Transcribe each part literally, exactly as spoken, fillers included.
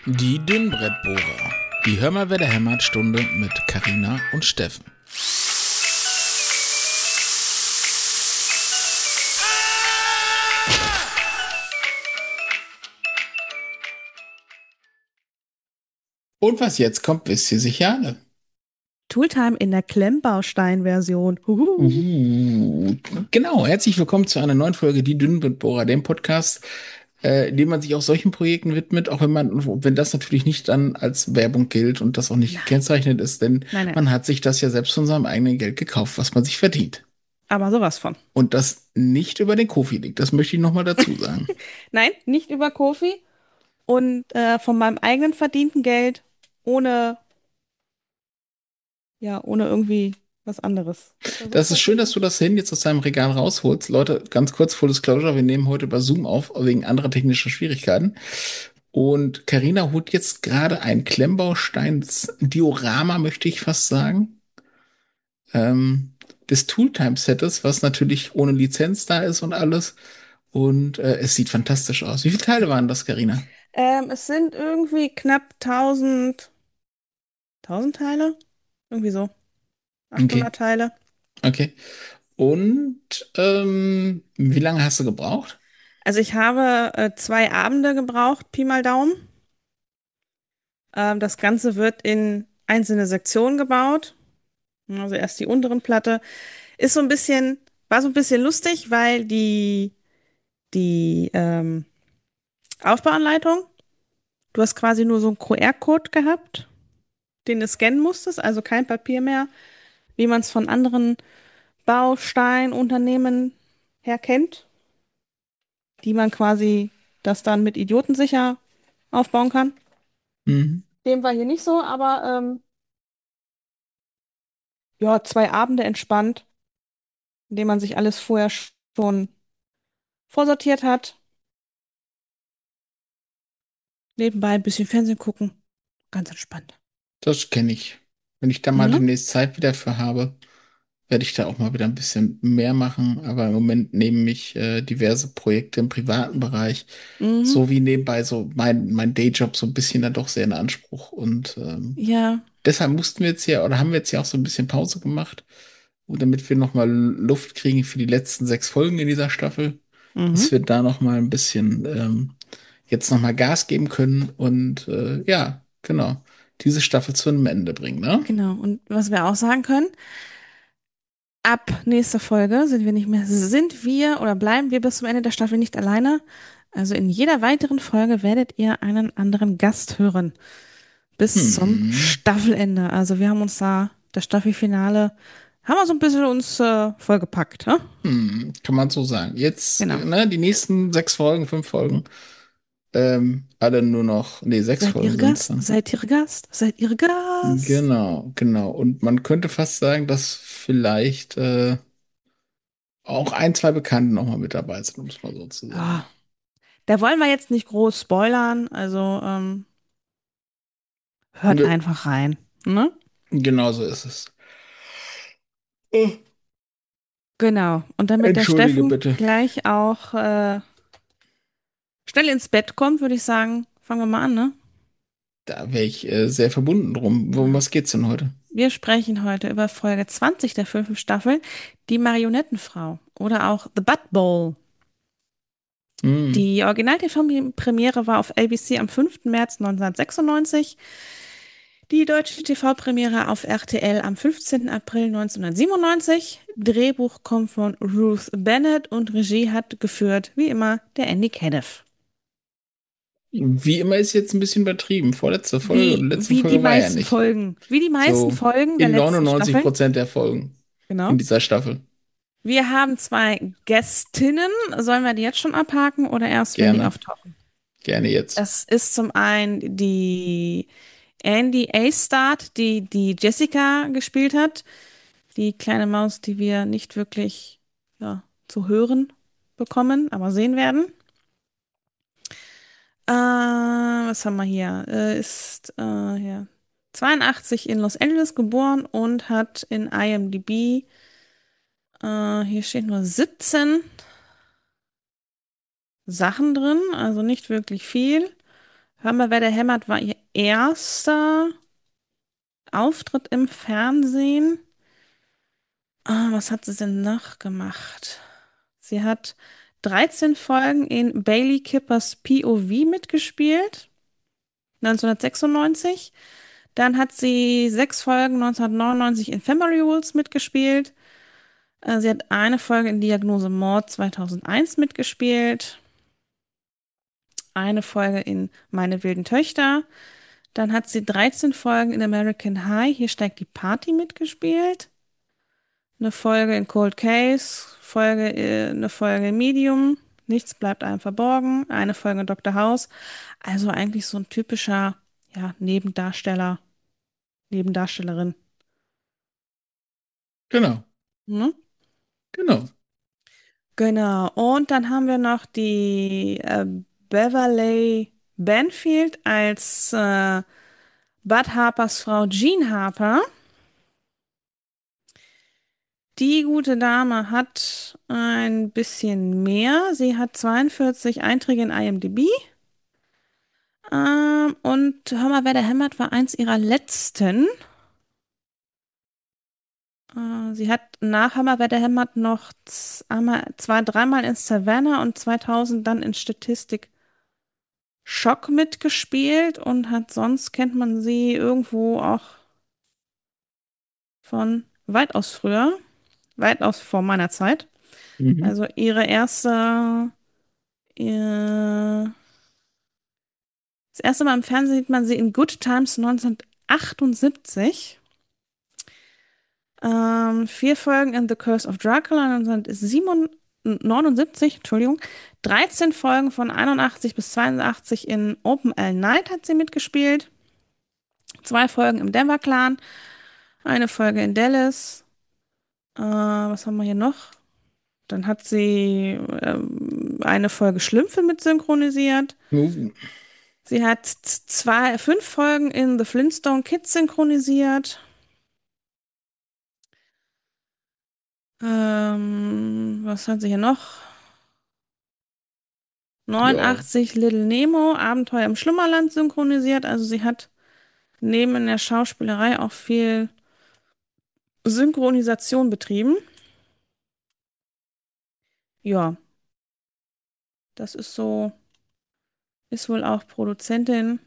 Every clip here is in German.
Die Dünnbrettbohrer. Die Hör mal, wer da hämmert Stunde mit Karina und Steffen. Und was jetzt kommt, wisst ihr sicher alle. Tooltime in der Klemmbaustein-Version. Huhu. Uh, genau, herzlich willkommen zu einer neuen Folge Die Dünnbrettbohrer, dem Podcast, äh, in dem man sich auch solchen Projekten widmet, auch wenn man, wenn das natürlich nicht dann als Werbung gilt und das auch nicht Nein, gekennzeichnet ist, denn nein, nein. man hat sich das ja selbst von seinem eigenen Geld gekauft, was man sich verdient. Aber sowas von. Und das nicht über den Kofi liegt, das möchte ich nochmal dazu sagen. Nein, nicht über Kofi und äh, von meinem eigenen verdienten Geld ohne, ja, ohne irgendwie was anderes. Ich versuche Das ist schön, tatsächlich. dass du das Handy jetzt aus deinem Regal rausholst. Leute, ganz kurz, Full Disclosure, wir nehmen heute über Zoom auf, wegen anderer technischer Schwierigkeiten. Und Karina holt jetzt gerade ein Klemmbausteins-Diorama, möchte ich fast sagen, ähm, des Tooltime-Settes, was natürlich ohne Lizenz da ist und alles. Und äh, es sieht fantastisch aus. Wie viele Teile waren das, Karina? Ähm, es sind irgendwie knapp tausend, tausend Teile? Irgendwie so. Okay, achthundert Teile. okay. Und ähm, wie lange hast du gebraucht? Also ich habe äh, zwei Abende gebraucht, Pi mal Daumen. Ähm, das Ganze wird in einzelne Sektionen gebaut. Also erst die unteren Platte. Ist so ein bisschen, war so ein bisschen lustig, weil die, die ähm, Aufbauanleitung, du hast quasi nur so einen Q R-Code gehabt, den du scannen musstest, also kein Papier mehr, wie man es von anderen Bausteinunternehmen her kennt, die man quasi das dann mit Idioten sicher aufbauen kann. Mhm. Dem war hier nicht so, aber ähm, ja, zwei Abende entspannt, indem man sich alles vorher schon vorsortiert hat. Nebenbei ein bisschen Fernsehen gucken. Ganz entspannt. Das kenne ich. Wenn ich da mal Ne? demnächst Zeit wieder für habe, werde ich da auch mal wieder ein bisschen mehr machen. Aber im Moment nehmen mich äh, diverse Projekte im privaten Bereich Mhm. sowie nebenbei so mein, mein Dayjob so ein bisschen dann doch sehr in Anspruch. Und ähm, Ja. deshalb mussten wir jetzt ja, oder haben wir jetzt ja auch so ein bisschen Pause gemacht, und damit wir noch mal Luft kriegen für die letzten sechs Folgen in dieser Staffel, Mhm. dass wir da noch mal ein bisschen ähm, jetzt noch mal Gas geben können und äh, ja, genau, diese Staffel zu einem Ende bringen, ne? Genau. Und was wir auch sagen können, ab nächster Folge sind wir nicht mehr, sind wir oder bleiben wir bis zum Ende der Staffel nicht alleine. Also in jeder weiteren Folge werdet ihr einen anderen Gast hören. Bis zum Hm, Staffelende. Also wir haben uns da, das Staffelfinale, haben wir so ein bisschen uns äh, vollgepackt, ne? hm, kann man so sagen. Jetzt, Genau. äh, ne, die nächsten sechs Folgen, fünf Folgen, ähm, alle nur noch, nee, sechs Seid Folgen ihr sind es Gast? dann. Seid ihr Gast? Seid ihr Gast? Genau, genau. Und man könnte fast sagen, dass vielleicht äh, auch ein, zwei Bekannte noch mal mit dabei sind, um es mal so zu sagen. Ja. Da wollen wir jetzt nicht groß spoilern, also ähm, hört Nö, einfach rein. Ne? genau so ist es. Äh, Genau. Und damit der Entschuldige Steffen bitte. gleich auch äh, schnell ins Bett kommt, würde ich sagen, fangen wir mal an, ne? Da wäre ich äh, sehr verbunden drum. Worum Ja. was geht's denn heute? Wir sprechen heute über Folge zwanzig der fünften Staffel, die Marionettenfrau oder auch The Butt Bowl. Hm. Die Original-T V-Premiere war auf A B C am fünften März neunzehnhundertsechsundneunzig, die deutsche T V-Premiere auf R T L am fünfzehnten April neunzehnhundertsiebenundneunzig. Drehbuch kommt von Ruth Bennett und Regie hat geführt, wie immer, der Andy Cadiff. Wie immer ist jetzt ein bisschen übertrieben. Vorletzte Folge Wie, oder letzte wie die Folge war ja meisten nicht. Folgen, wie die meisten So Folgen der in letzten neunundneunzig Staffeln. Prozent der Folgen in Genau. dieser Staffel. Wir haben zwei Gästinnen. Sollen wir die jetzt schon abhaken oder erst, wenn die Gerne, auftauchen? gerne jetzt. Es ist zum einen die Andy A-Start, die die Jessica gespielt hat. Die kleine Maus, die wir nicht wirklich ja, zu hören bekommen, aber sehen werden. Äh, was haben wir hier? Äh, ist äh, hier zweiundachtzig in Los Angeles geboren und hat in IMDb, äh, hier steht nur siebzehn Sachen drin, also nicht wirklich viel. Hör mal, wer der hämmert, war ihr erster Auftritt im Fernsehen. Ah, was hat sie denn noch gemacht? Sie hat dreizehn Folgen in Bailey Kippers P O V mitgespielt, neunzehnhundertsechsundneunzig. Dann hat sie sechs Folgen neunzehnhundertneunundneunzig in Family Rules mitgespielt. Äh, Sie hat eine Folge in Diagnose Mord zweitausendeins mitgespielt. Eine Folge in Meine wilden Töchter. Dann hat sie dreizehn Folgen in American High, Hier steigt die Party mitgespielt. Eine Folge in Cold Case, Folge, äh, eine Folge in Medium, Nichts bleibt einem verborgen, eine Folge in Doktor House. Also eigentlich so ein typischer, ja, Nebendarsteller, Nebendarstellerin. Genau, Ne? genau. Genau. Und dann haben wir noch die äh, Beverly Banfield als äh, Bud Harpers Frau Jean Harper. Die gute Dame hat ein bisschen mehr. Sie hat zweiundvierzig Einträge in IMDb. Ähm, und hör mal, wer da hämmert, war eins ihrer letzten. Äh, sie hat nach Hör mal, wer da hämmert noch z- einmal, zwei, dreimal in Savannah und zweitausend dann in Statistik Schock mitgespielt und hat sonst kennt man sie irgendwo auch von weitaus früher, weitaus vor meiner Zeit. Mhm. Also ihre erste, ihr, das erste Mal im Fernsehen sieht man sie in Good Times neunzehnhundertachtundsiebzig. Ähm, vier Folgen in The Curse of Dracula neunzehnhundertsiebenundneunzig, Entschuldigung. dreizehn Folgen von einundachtzig bis zweiundachtzig in Open All Night hat sie mitgespielt. Zwei Folgen im Denver Clan, eine Folge in Dallas. Äh, was haben wir hier noch? Dann hat sie ähm, eine Folge Schlümpfe mit synchronisiert. Movie. Sie hat z- zwei, fünf Folgen in The Flintstone Kids synchronisiert. Ähm, was hat sie hier noch? Ja. neunundachtzig Little Nemo, Abenteuer im Schlummerland synchronisiert. Also sie hat neben der Schauspielerei auch viel Synchronisation betrieben. Ja, das ist so, ist wohl auch Produzentin,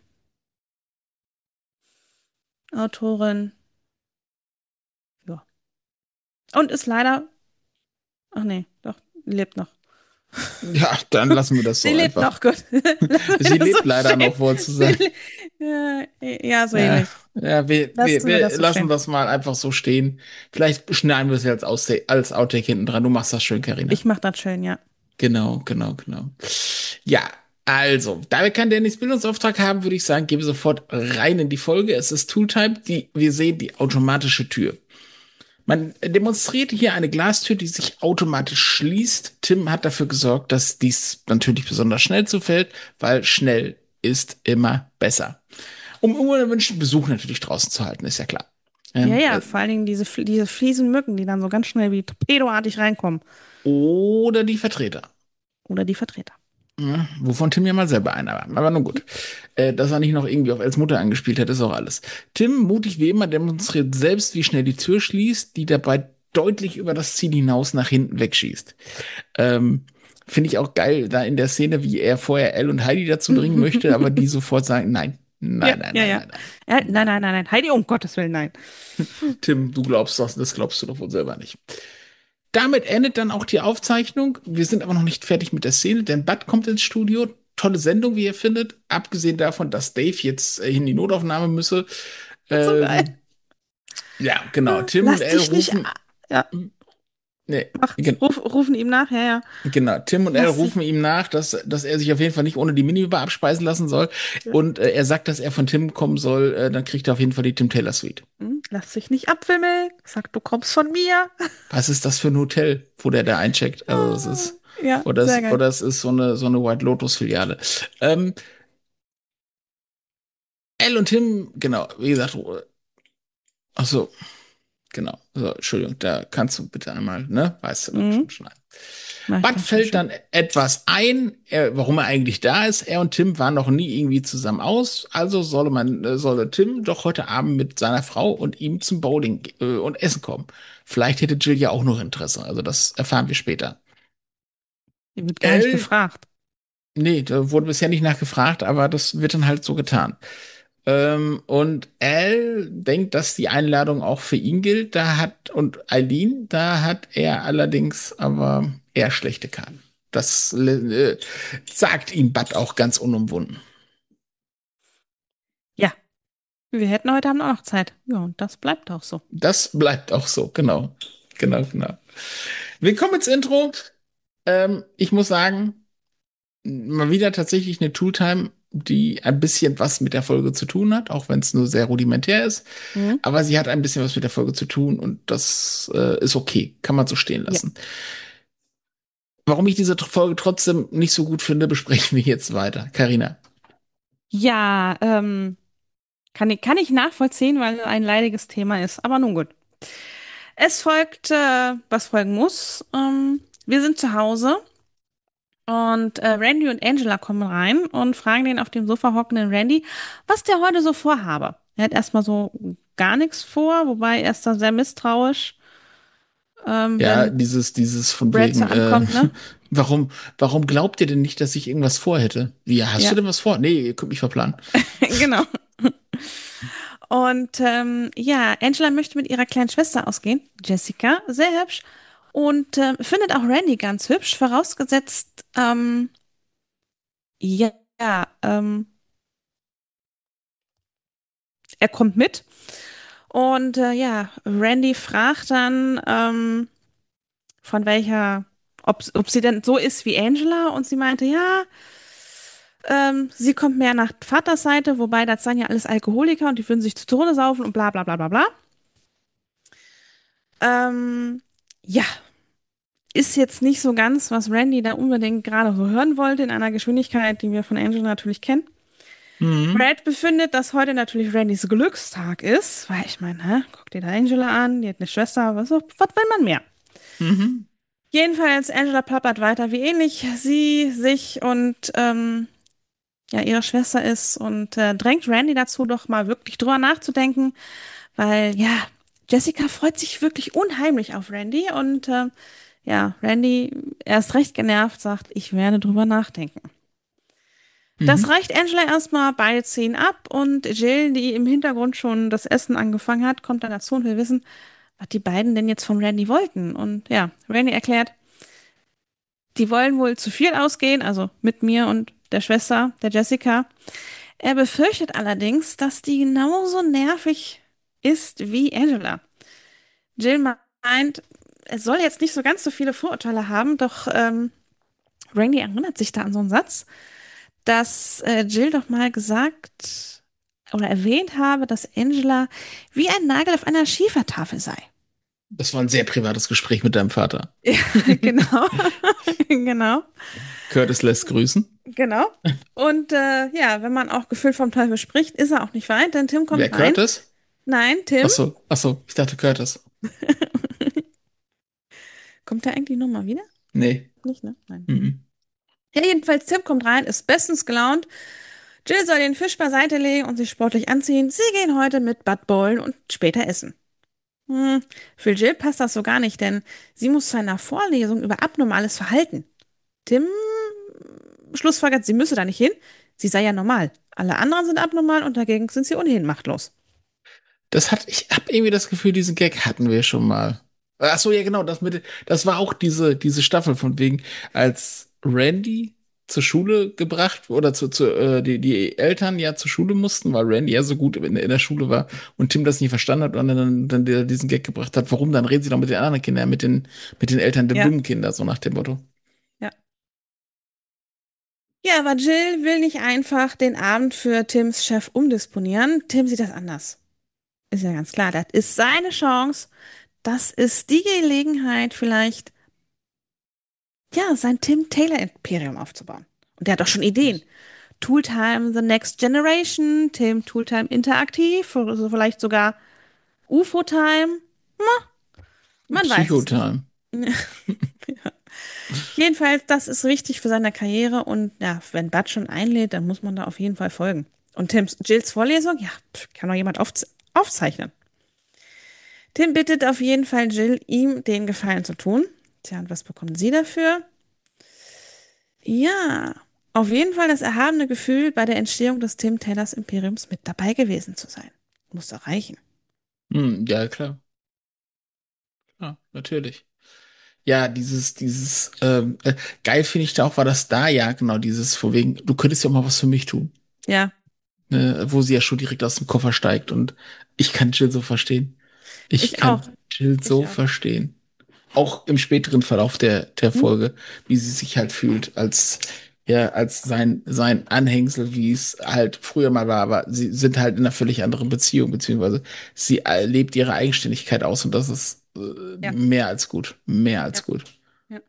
Autorin, ja. Und ist leider, ach nee, doch, lebt noch. Ja, dann lassen wir das Sie so lebt einfach. noch, gut. Lassen wir Sie das so lebt leider stehen. noch, wohl zu Sie sagen. le ja, ja, so Ja, ähnlich. ja, wir, wir, Lassen wir wir das so lassen stehen. das mal einfach so stehen. Vielleicht schneiden wir es ja als, Austa- als Outtake hinten dran. Du machst das schön, Karina. Ich mach das schön, ja. Genau, genau, genau. Ja, also, da wir keinen Dennis Bildungsauftrag haben, würde ich sagen, gehen wir sofort rein in die Folge. Es ist Tooltime, die, wir sehen die automatische Tür. Man demonstriert hier eine Glastür, die sich automatisch schließt. Tim hat dafür gesorgt, dass dies natürlich besonders schnell zufällt, weil schnell ist immer besser. Um unerwünschten Besuch natürlich draußen zu halten, ist ja klar. Ja, Ähm, ja, äh, vor allen Dingen diese, Fl- diese fiesen Mücken, die dann so ganz schnell wie torpedoartig reinkommen. oder die Vertreter. Oder die Vertreter. Ja, wovon Tim ja mal selber einer war. Aber nun gut. Äh, dass er nicht noch irgendwie auf Els Mutter angespielt hat, ist auch alles. Tim, mutig wie immer, demonstriert selbst, wie schnell die Tür schließt, die dabei deutlich über das Ziel hinaus nach hinten wegschießt. Ähm, Finde ich auch geil, da in der Szene, wie er vorher Elle und Heidi dazu bringen möchte, aber die sofort sagen, nein, Ja, nein, nein, ja, nein, ja. nein, Ja, nein. nein, nein, nein, nein. Heidi, um Gottes Willen, nein. Tim, du glaubst das, das glaubst du doch wohl selber nicht. Damit endet dann auch die Aufzeichnung. Wir sind aber noch nicht fertig mit der Szene, denn Bud kommt ins Studio. Tolle Sendung, wie ihr findet. Abgesehen davon, dass Dave jetzt äh, in die Notaufnahme müsse. So geil. Ähm, ja, genau. Tim und Lass Elle dich nicht. rufen. a- Ja, Nee, mach. gen Ruf, rufen ihm nach, ja, ja. genau. Tim und Elle Lass dich. rufen ihm nach, dass, dass er sich auf jeden Fall nicht ohne die Minibar abspeisen lassen soll. Und äh, er sagt, dass er von Tim kommen soll. Äh, dann kriegt er auf jeden Fall die Tim Taylor Suite. Hm, lass dich nicht abwimmeln. Sag, du kommst von mir. Was ist das für ein Hotel, wo der da eincheckt? Also, es Ah, ist. ja, Oder sehr es, geil. oder es ist so eine, so eine White Lotus-Filiale. Ähm, Elle und Tim, genau, wie gesagt, ach so, genau. So, Entschuldigung, da kannst du bitte einmal, ne? Weißt du dann Mhm. schon schneiden. Mach ich Bud gleich mal fällt schön. dann etwas ein, er, warum er eigentlich da ist. Er und Tim waren noch nie irgendwie zusammen aus, also solle man, äh, solle Tim doch heute Abend mit seiner Frau und ihm zum Bowling äh, und Essen kommen. Vielleicht hätte Jill ja auch noch Interesse, also das erfahren wir später. Die wird gar nicht Elle, gefragt. nee, da wurde bisher nicht nachgefragt, aber das wird dann halt so getan. Ähm, und Al denkt, dass die Einladung auch für ihn gilt. Da hat, und Eileen, da hat er allerdings aber eher schlechte Karten. Das äh, sagt ihm Bud auch ganz unumwunden. Ja, wir hätten heute Abend auch noch Zeit. Ja, und das bleibt auch so. Das bleibt auch so, genau. Genau, genau. Willkommen ins Intro. Ähm, ich muss sagen, mal wieder tatsächlich eine Tooltime, die ein bisschen was mit der Folge zu tun hat, auch wenn es nur sehr rudimentär ist. Hm? Aber sie hat ein bisschen was mit der Folge zu tun und das äh, ist okay. Kann man so stehen Ja. lassen. Warum ich diese Folge trotzdem nicht so gut finde, besprechen wir jetzt weiter. Karina. Ja, ähm, kann ich, kann ich nachvollziehen, weil es ein leidiges Thema ist. Aber nun gut. Es folgt, äh, was folgen muss. Ähm, wir sind zu Hause und äh, Randy und Angela kommen rein und fragen den auf dem Sofa hockenden Randy, was der heute so vorhabe. Er hat erstmal so gar nichts vor, wobei er ist da sehr misstrauisch, ähm, Ja, wenn dieses, dieses von Brad so wegen, äh, ankommt, ne? warum, warum glaubt ihr denn nicht, dass ich irgendwas vorhätte? Wie, hast du Ja, denn was vor? Nee, ihr könnt mich verplanen. genau. Und ähm, ja, Angela möchte mit ihrer kleinen Schwester ausgehen, Jessica, sehr hübsch, und ähm, findet auch Randy ganz hübsch, vorausgesetzt, ähm, ja, ähm, er kommt mit. Und äh, ja, Randy fragt dann, ähm, von welcher, ob, ob sie denn so ist wie Angela. Und sie meinte, ja, ähm, sie kommt mehr nach Vaters Seite, wobei das seien ja alles Alkoholiker und die würden sich zu Tode saufen und bla bla bla bla bla. Ähm, ja, ist jetzt nicht so ganz, was Randy da unbedingt gerade so hören wollte, in einer Geschwindigkeit, die wir von Angela natürlich kennen. Mhm. Brad befindet, dass heute natürlich Randys Glückstag ist, weil ich meine, hä, guck dir da Angela an, die hat eine Schwester, was, was will man mehr? Mhm. Jedenfalls, Angela plappert weiter, wie ähnlich sie sich und ähm, ja, ihre Schwester ist und äh, drängt Randy dazu, doch mal wirklich drüber nachzudenken, weil ja, Jessica freut sich wirklich unheimlich auf Randy und äh, ja, Randy, erst recht genervt, sagt, ich werde drüber nachdenken. Das Mhm. reicht Angela erstmal, beide ziehen ab und Jill, die im Hintergrund schon das Essen angefangen hat, kommt dann dazu und will wissen, was die beiden denn jetzt von Randy wollten. Und ja, Randy erklärt, die wollen wohl zu viel ausgehen, also mit mir und der Schwester, der Jessica. Er befürchtet allerdings, dass die genauso nervig ist wie Angela. Jill meint, er soll jetzt nicht so ganz so viele Vorurteile haben, doch ähm, Randy erinnert sich da an so einen Satz, dass äh, Jill doch mal gesagt oder erwähnt habe, dass Angela wie ein Nagel auf einer Schiefertafel sei. Das war ein sehr privates Gespräch mit deinem Vater. Ja, genau, genau, Curtis lässt grüßen. genau. Und äh, ja, wenn man auch gefühlt vom Teufel spricht, ist er auch nicht weit, denn Tim Wer kommt rein. Curtis? Nein, Ach Tim. so, ach so, ich dachte Curtis. Kommt er eigentlich nochmal wieder? Nee. Nicht, ne? Nein. Mhm. Ja, jedenfalls, Tim kommt rein, ist bestens gelaunt. Jill soll den Fisch beiseite legen und sich sportlich anziehen. Sie gehen heute mit Bud bowlen und später essen. Hm, für Jill passt das so gar nicht, denn sie muss zu einer Vorlesung über abnormales Verhalten. Tim schlussfolgert, sie müsse da nicht hin. Sie sei ja normal. Alle anderen sind abnormal und dagegen sind sie ohnehin machtlos. Das hat, ich habe irgendwie das Gefühl, diesen Gag hatten wir schon mal. Ach so, ja, genau, das mit, das war auch diese, diese Staffel von wegen, als Randy zur Schule gebracht oder zu, zu äh, die, die Eltern ja zur Schule mussten, weil Randy ja so gut in, in der Schule war und Tim das nie verstanden hat und dann, dann der diesen Gag gebracht hat. Warum? Dann reden sie doch mit den anderen Kindern, mit den, mit den Eltern der Ja, Blumenkinder, so nach dem Motto. ja. Ja, aber Jill will nicht einfach den Abend für Tims Chef umdisponieren. Tim sieht das anders. Ist ja ganz klar, das ist seine Chance. Das ist die Gelegenheit, vielleicht, ja, sein Tim Taylor Imperium aufzubauen. Und der hat doch schon Ideen. Tooltime The Next Generation, Tim Tooltime Interaktiv, oder vielleicht sogar U F O-Time. Man weiß es nicht. Psychotime. Jedenfalls, das ist wichtig für seine Karriere und ja, wenn Bud schon einlädt, dann muss man da auf jeden Fall folgen. Und Tims, Jills Vorlesung, ja, pf, kann doch jemand aufze aufzeichnen. Tim bittet auf jeden Fall Jill, ihm den Gefallen zu tun. Tja, und was bekommen sie dafür? Ja, auf jeden Fall das erhabene Gefühl, bei der Entstehung des Tim Taylors Imperiums mit dabei gewesen zu sein. Muss doch reichen. Hm, ja, klar. Ja, natürlich. Ja, dieses, dieses, ähm, äh, geil finde ich da auch, war das da, ja, genau, dieses, vor wegen, du könntest ja auch mal was für mich tun. Ja, Ne, wo sie ja schon direkt aus dem Koffer steigt und ich kann Jill so verstehen. Ich ich kann auch. Jill so Ich auch. verstehen. Auch im späteren Verlauf der, der Hm? Folge, wie sie sich halt fühlt, als, ja, als sein, sein Anhängsel, wie es halt früher mal war, aber sie sind halt in einer völlig anderen Beziehung, beziehungsweise sie äh, lebt ihre Eigenständigkeit aus und das ist äh, Ja, mehr als gut. Mehr ja, als gut. ja.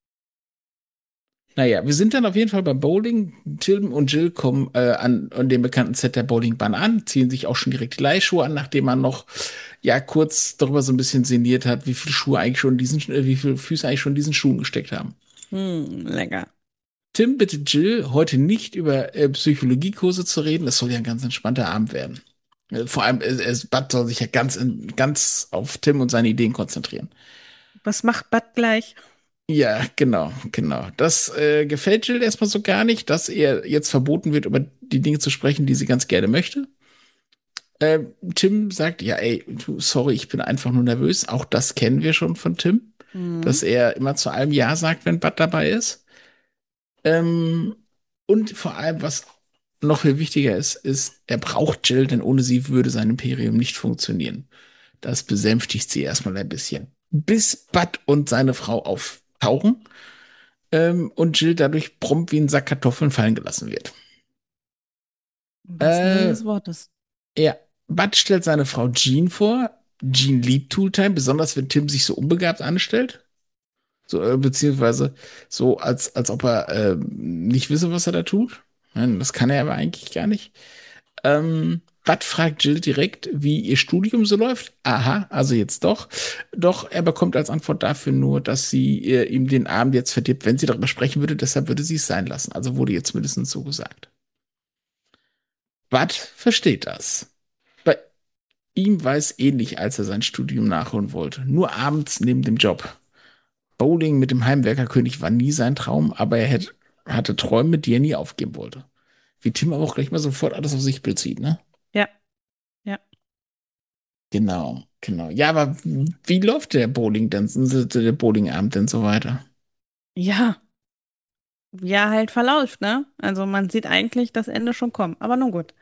Naja, wir sind dann auf jeden Fall beim Bowling. Tim und Jill kommen äh, an, an dem bekannten Set der Bowlingbahn an, ziehen sich auch schon direkt die Leihschuhe an, nachdem man noch ja kurz darüber so ein bisschen sinniert hat, wie viele Schuhe eigentlich schon in diesen, äh, wie viele Füße eigentlich schon in diesen Schuhen gesteckt haben. Hm, lecker. Tim bittet Jill, heute nicht über äh, Psychologiekurse zu reden. Es soll ja ein ganz entspannter Abend werden. Äh, vor allem, äh, es, Bud soll sich ja ganz, in, ganz auf Tim und seine Ideen konzentrieren. Was macht Bud gleich? Ja, genau, genau. Das äh, gefällt Jill erstmal so gar nicht, dass ihr jetzt verboten wird, über die Dinge zu sprechen, die sie ganz gerne möchte. Ähm, Tim sagt, ja, ey, du, sorry, ich bin einfach nur nervös. Auch das kennen wir schon von Tim, Hm. dass er immer zu allem Ja sagt, wenn Bud dabei ist. Ähm, und vor allem, was noch viel wichtiger ist, ist, er braucht Jill, denn ohne sie würde sein Imperium nicht funktionieren. Das besänftigt sie erstmal ein bisschen. Bis Bud und seine Frau auftauchen ähm, und Jill dadurch prompt wie ein Sack Kartoffeln fallen gelassen wird. Im wahrsten Sinne Äh, des Wortes. ja, Bud stellt seine Frau Jean vor. Jean liebt Tooltime, besonders wenn Tim sich so unbegabt anstellt. So, äh, beziehungsweise so, als, als ob er äh, nicht wisse, was er da tut. Nein, das kann er aber eigentlich gar nicht. Ähm, Bud fragt Jill direkt, wie ihr Studium so läuft. Aha, also jetzt doch. Doch er bekommt als Antwort dafür nur, dass sie äh, ihm den Abend jetzt verdirbt, wenn sie darüber sprechen würde. Deshalb würde sie es sein lassen. Also wurde ihr zumindest so gesagt. Bud versteht das. Bei ihm war es ähnlich, als er sein Studium nachholen wollte. Nur abends neben dem Job. Bowling mit dem Heimwerkerkönig war nie sein Traum, aber er hätte, hatte Träume, die er nie aufgeben wollte. Wie Tim aber auch gleich mal sofort alles auf sich bezieht, ne? Ja, ja. Genau, genau. Ja, aber wie läuft der Bowling denn, der Bowlingabend denn so weiter? Ja, wie er halt verläuft, ne? Also man sieht eigentlich das Ende schon kommen. Aber nun gut.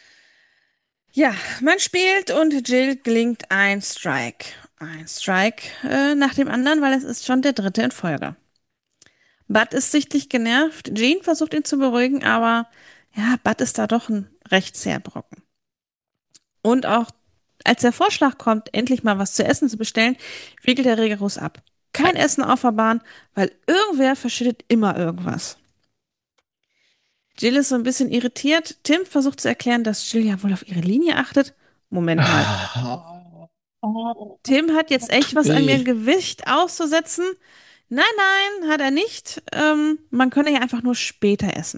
Ja, man spielt und Jill gelingt ein Strike. Ein Strike äh, nach dem anderen, weil es ist schon der dritte in Folge. Bud ist sichtlich genervt. Jean versucht ihn zu beruhigen, aber ja, Bud ist da doch ein recht zäher Brocken. Und auch als der Vorschlag kommt, endlich mal was zu essen zu bestellen, wiegelt er rigoros ab. Kein Essen auf der Bahn, weil irgendwer verschüttet immer irgendwas. Jill ist so ein bisschen irritiert. Tim versucht zu erklären, dass Jill ja wohl auf ihre Linie achtet. Moment mal. Ah, Tim hat jetzt echt tut was an mir weh. Gewicht auszusetzen. Nein, nein, hat er nicht. Ähm, man könne ja einfach nur später essen.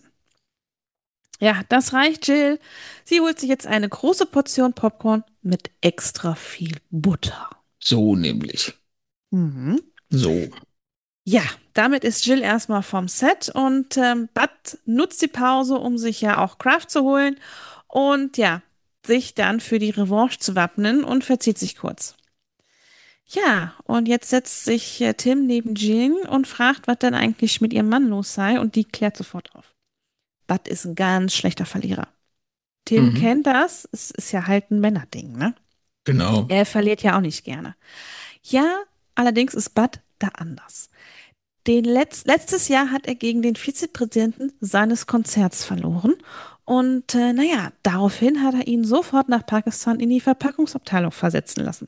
Ja, das reicht Jill. Sie holt sich jetzt eine große Portion Popcorn mit extra viel Butter. So nämlich. Mhm. So. Ja, damit ist Jill erstmal vom Set und ähm, Bud nutzt die Pause, um sich ja auch Kraft zu holen und ja, sich dann für die Revanche zu wappnen und verzieht sich kurz. Ja, und jetzt setzt sich äh, Tim neben Jill und fragt, was denn eigentlich mit ihrem Mann los sei und die klärt sofort auf. Bud ist ein ganz schlechter Verlierer. Tim Mhm. kennt das, es ist ja halt ein Männerding, ne? Genau. Er verliert ja auch nicht gerne. Ja, allerdings ist Bud da anders. Den Letz letztes Jahr hat er gegen den Vizepräsidenten seines Konzerts verloren. Und äh, naja, daraufhin hat er ihn sofort nach Pakistan in die Verpackungsabteilung versetzen lassen.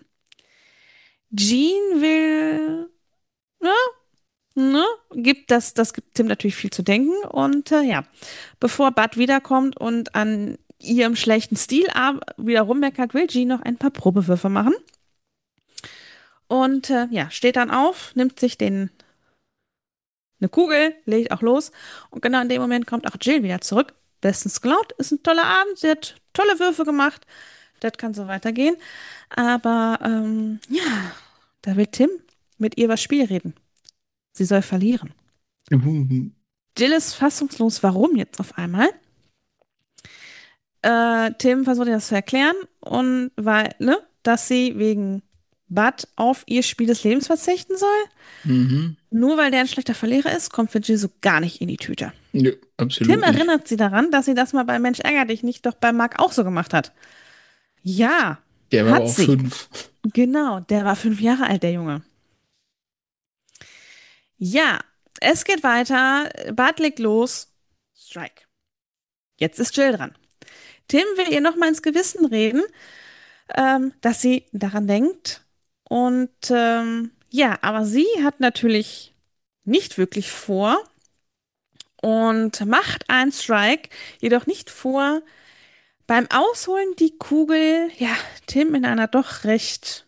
Jean will, ja, ne, gibt das, das gibt Tim natürlich viel zu denken. Und äh, ja, bevor Bud wiederkommt und an ihrem schlechten Stil ab- wieder rummeckert, will Jean noch ein paar Probewürfe machen. Und äh, ja, steht dann auf, nimmt sich den eine Kugel, legt auch los. Und genau in dem Moment kommt auch Jill wieder zurück. Bestens gelaunt, ist ein toller Abend, sie hat tolle Würfe gemacht. Das kann so weitergehen. Aber ähm, ja, da will Tim mit ihr über das Spiel reden. Sie soll verlieren. Mhm. Jill ist fassungslos, warum jetzt auf einmal. Äh, Tim versucht ihr das zu erklären und weil, ne, dass sie wegen Bud auf ihr Spiel des Lebens verzichten soll. Mhm. Nur weil der ein schlechter Verlierer ist, kommt für Jill so gar nicht in die Tüte. Nö, Tim absolut nicht. erinnert sie daran, dass sie das mal bei Mensch ärger dich nicht doch bei Mark auch so gemacht hat. Ja, Der war aber hat auch sie. fünf. Genau, der war fünf Jahre alt, der Junge. Ja, es geht weiter. Bud legt los. Strike. Jetzt ist Jill dran. Tim will ihr nochmal ins Gewissen reden, ähm, dass sie daran denkt. Und ähm, ja, aber sie hat natürlich nicht wirklich vor und macht einen Strike, jedoch nicht vor, beim Ausholen die Kugel, ja, Tim in einer doch recht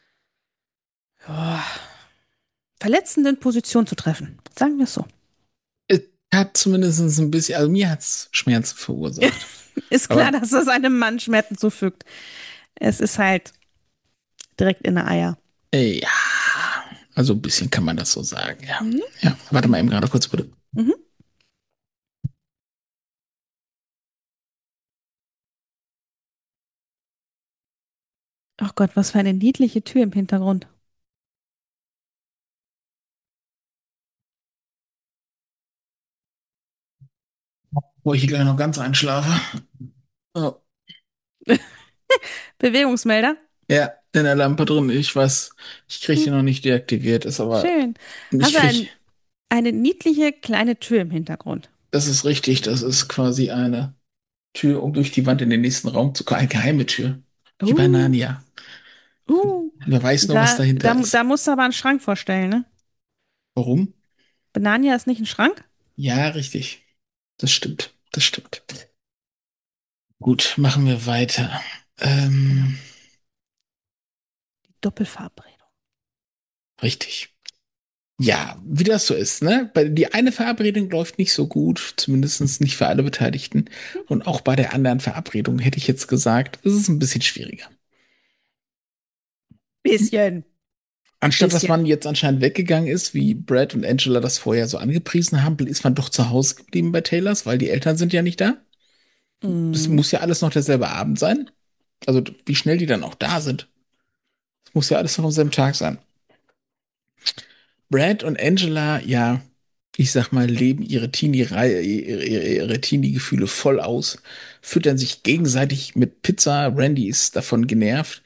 ja, verletzenden Position zu treffen. Sagen wir es so. Es hat zumindest ein bisschen, also mir hat es Schmerzen verursacht. Ist klar, Aber dass das einem Mann Schmerzen zufügt. Es ist halt direkt in der Eier. äh, ja, also ein bisschen kann man das so sagen, ja. Mhm. Ja, warte mal eben gerade kurz bitte. Mhm. Ach Gott, was für eine niedliche Tür im Hintergrund. Wo ich hier gleich noch ganz einschlafe. Oh. Bewegungsmelder. Ja, in der Lampe drin. Ich weiß, ich kriege Hm, die noch nicht deaktiviert, ist aber, schön. ich Hast du krieg, ein, eine niedliche kleine Tür im Hintergrund? das ist richtig, das ist quasi eine Tür, um durch die Wand in den nächsten Raum zu kommen. Eine geheime Tür. Wie bei Uh, Narnia. uh. Wer weiß nur, was Da, dahinter da, ist. da musst du aber einen Schrank vorstellen, ne? Warum? Benania ist nicht ein Schrank? Ja, richtig. Das stimmt. Das stimmt. Gut, machen wir weiter. Genau. Ähm, Die Doppelverabredung. richtig. Ja, wie das so ist, ne? Bei, die eine Verabredung läuft nicht so gut, zumindest nicht für alle Beteiligten. Und auch bei der anderen Verabredung hätte ich jetzt gesagt, ist es ein bisschen schwieriger. Bisschen. Anstatt dass Bisschen. man jetzt anscheinend weggegangen ist, wie Brad und Angela das vorher so angepriesen haben, ist man doch zu Hause geblieben bei Taylors, weil die Eltern sind ja nicht da. Es Mm, muss ja alles noch derselbe Abend sein. Also wie schnell die dann auch da sind. Es muss ja alles noch am selben Tag sein. Brad und Angela, ja, ich sag mal, leben ihre Teenie, ihre, ihre, ihre Teenie-Gefühle voll aus, füttern sich gegenseitig mit Pizza. Randy ist davon genervt.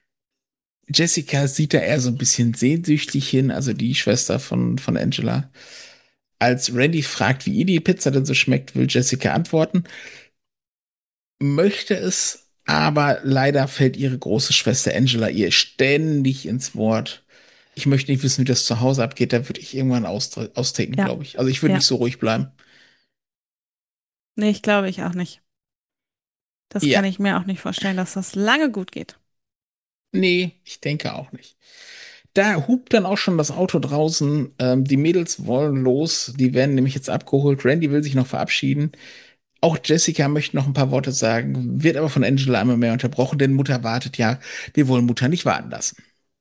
Jessica sieht da eher so ein bisschen sehnsüchtig hin, also die Schwester von, von Angela. Als Randy fragt, wie ihr die Pizza denn so schmeckt, will Jessica antworten, möchte es, aber leider fällt ihre große Schwester Angela ihr ständig ins Wort. Ich möchte nicht wissen, wie das zu Hause abgeht, da würde ich irgendwann austre- austicken, ja, glaube ich. Also ich würde ja. nicht so ruhig bleiben. Nee, ich glaube ich auch nicht. Das Ja, kann ich mir auch nicht vorstellen, dass das lange gut geht. nee, ich denke auch nicht. Da hupt dann auch schon das Auto draußen. Ähm, die Mädels wollen los. Die werden nämlich jetzt abgeholt. Randy will sich noch verabschieden. Auch Jessica möchte noch ein paar Worte sagen, wird aber von Angela einmal mehr unterbrochen, denn Mutter wartet ja. Wir wollen Mutter nicht warten lassen.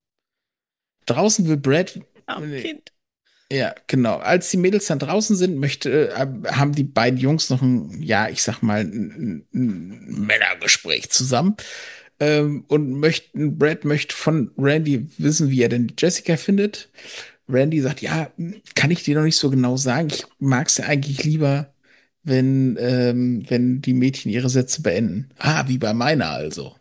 Draußen will Brad, Arm äh, Kind. ja, genau. Als die Mädels dann draußen sind, möchte, äh, haben die beiden Jungs noch ein, ja, ich sag mal, ein, ein Männergespräch zusammen. Ähm, und möchten, Brad möchte von Randy wissen, wie er denn Jessica findet. Randy sagt, ja, kann ich dir noch nicht so genau sagen. Ich mag es ja eigentlich lieber, wenn, ähm, wenn die Mädchen ihre Sätze beenden. Ah, wie bei meiner also.